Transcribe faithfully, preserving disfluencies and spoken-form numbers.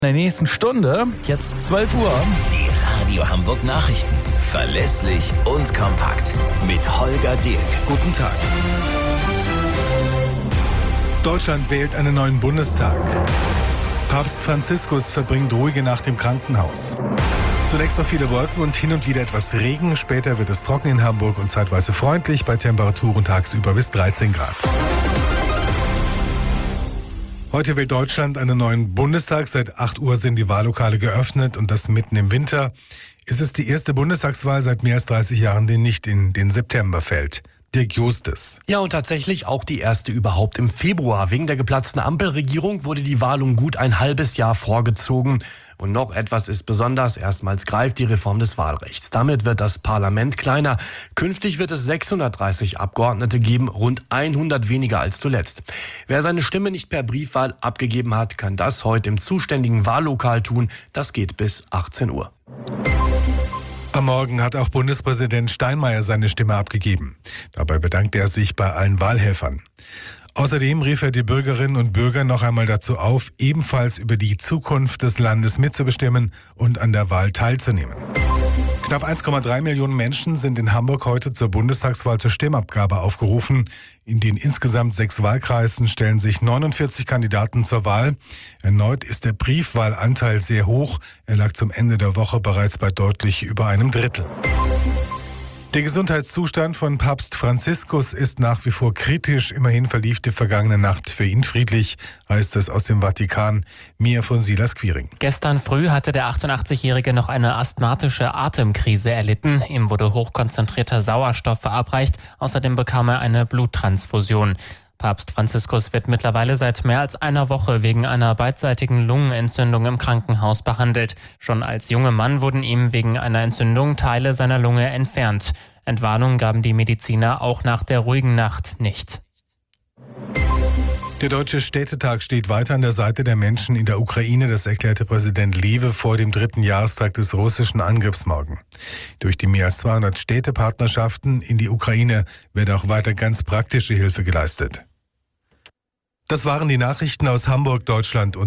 In der nächsten Stunde, jetzt zwölf Uhr. Die Radio Hamburg Nachrichten. Verlässlich und kompakt. Mit Holger Dilk. Guten Tag. Deutschland wählt einen neuen Bundestag. Papst Franziskus verbringt ruhige Nacht im Krankenhaus. Zunächst noch viele Wolken und hin und wieder etwas Regen. Später wird es trocken in Hamburg und zeitweise freundlich bei Temperaturen tagsüber bis dreizehn Grad. Heute wählt Deutschland einen neuen Bundestag. Seit acht Uhr sind die Wahllokale geöffnet und das mitten im Winter. Es ist die erste Bundestagswahl seit mehr als dreißig Jahren, die nicht in den September fällt. Dirk Justes. Ja, und tatsächlich auch die erste überhaupt im Februar. Wegen der geplatzten Ampelregierung wurde die Wahl um gut ein halbes Jahr vorgezogen. Und noch etwas ist besonders. Erstmals greift die Reform des Wahlrechts. Damit wird das Parlament kleiner. Künftig wird es sechshundertdreißig Abgeordnete geben, rund hundert weniger als zuletzt. Wer seine Stimme nicht per Briefwahl abgegeben hat, kann das heute im zuständigen Wahllokal tun. Das geht bis achtzehn Uhr. Am Morgen hat auch Bundespräsident Steinmeier seine Stimme abgegeben. Dabei bedankte er sich bei allen Wahlhelfern. Außerdem rief er die Bürgerinnen und Bürger noch einmal dazu auf, ebenfalls über die Zukunft des Landes mitzubestimmen und an der Wahl teilzunehmen. Knapp eins Komma drei Millionen Menschen sind in Hamburg heute zur Bundestagswahl zur Stimmabgabe aufgerufen. In den insgesamt sechs Wahlkreisen stellen sich neunundvierzig Kandidaten zur Wahl. Erneut ist der Briefwahlanteil sehr hoch. Er lag zum Ende der Woche bereits bei deutlich über einem Drittel. Der Gesundheitszustand von Papst Franziskus ist nach wie vor kritisch. Immerhin verlief die vergangene Nacht für ihn friedlich, heißt es aus dem Vatikan. Mehr von Silas Quiring. Gestern früh hatte der achtundachtzigjährige noch eine asthmatische Atemkrise erlitten. Ihm wurde hochkonzentrierter Sauerstoff verabreicht. Außerdem bekam er eine Bluttransfusion. Papst Franziskus wird mittlerweile seit mehr als einer Woche wegen einer beidseitigen Lungenentzündung im Krankenhaus behandelt. Schon als junger Mann wurden ihm wegen einer Entzündung Teile seiner Lunge entfernt. Entwarnung gaben die Mediziner auch nach der ruhigen Nacht nicht. Der Deutsche Städtetag steht weiter an der Seite der Menschen in der Ukraine. Das erklärte Präsident Lewe vor dem dritten Jahrestag des russischen Angriffs morgen. Durch die mehr als zweihundert Städtepartnerschaften in die Ukraine wird auch weiter ganz praktische Hilfe geleistet. Das waren die Nachrichten aus Hamburg, Deutschland und